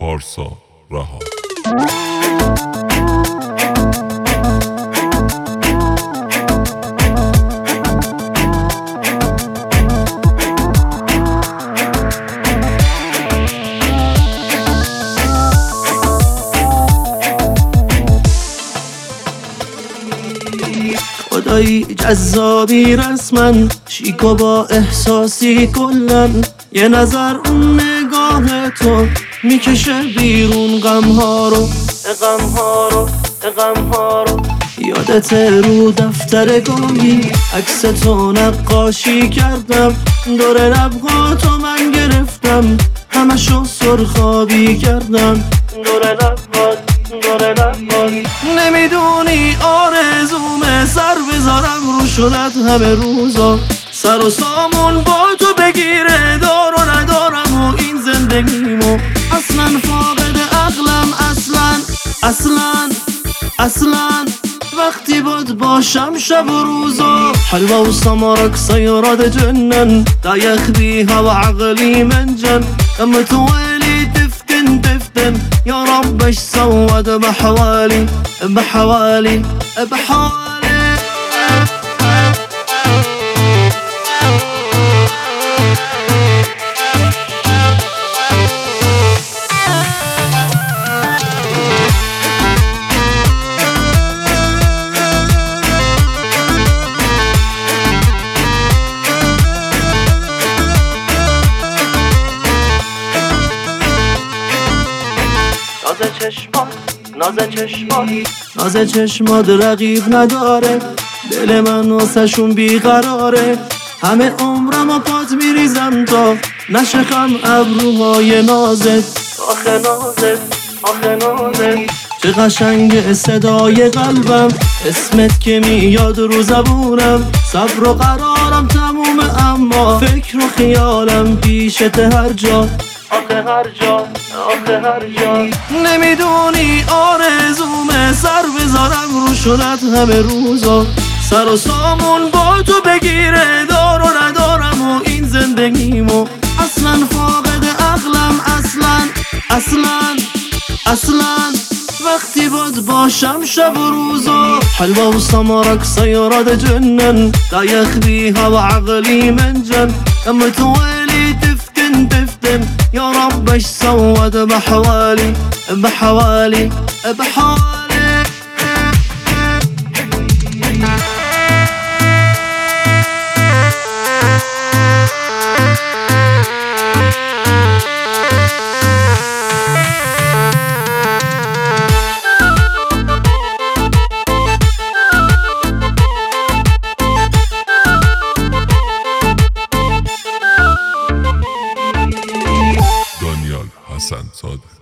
پارسا رها. خدایی جذابی رسمن، شیکو با احساسی کلن. یه نظر اون نگاه تو میکشه بیرون غمها رو. یادت رو دفتر گاهی عکس تو نقاشی کردم. دور لبها تو من گرفتم، همشو سرخابی کردم. دور لبها نمیدونی آرزومه سر بذارم رو شدت همه روزا. سر و سامون با تو بگیره، دار و ندارم و این زندگیمو. اصلا فاقد عقلم، اصلا وقتی بود باشم شب و روزا. حلوة وسمرك سيارات جنن، لا يخديها وعقلي منجن. لما توالي تفتن يا رب ايش سود بحوالي. ناز چشمات رقیب نداره، دل من واسه‌شون بیقراره. همه عمرم و پات میریزم تا نشکم ابروهای نازت. آخه نازت چه قشنگ صدای قلبم، اسمت که میاد رو زبونم. صبر و قرارم تمومه اما فکر و خیالم پیشت هر جا. آخه هر جا نمیدونی آرزومه سر بذارم رو شدت همه روزا. سر و سامون با تو بگیره، دار و ندارم و این زندگیمو. اصلا فاقد عقلم، اصلا وقتی بود باشم شب و روزا. حلوة وسمرك سيارات جنن، لا يخديها وعقلي منجن. لما توالي تفتن يا رب ايش سود بحوالي. دانیال حسن زاده.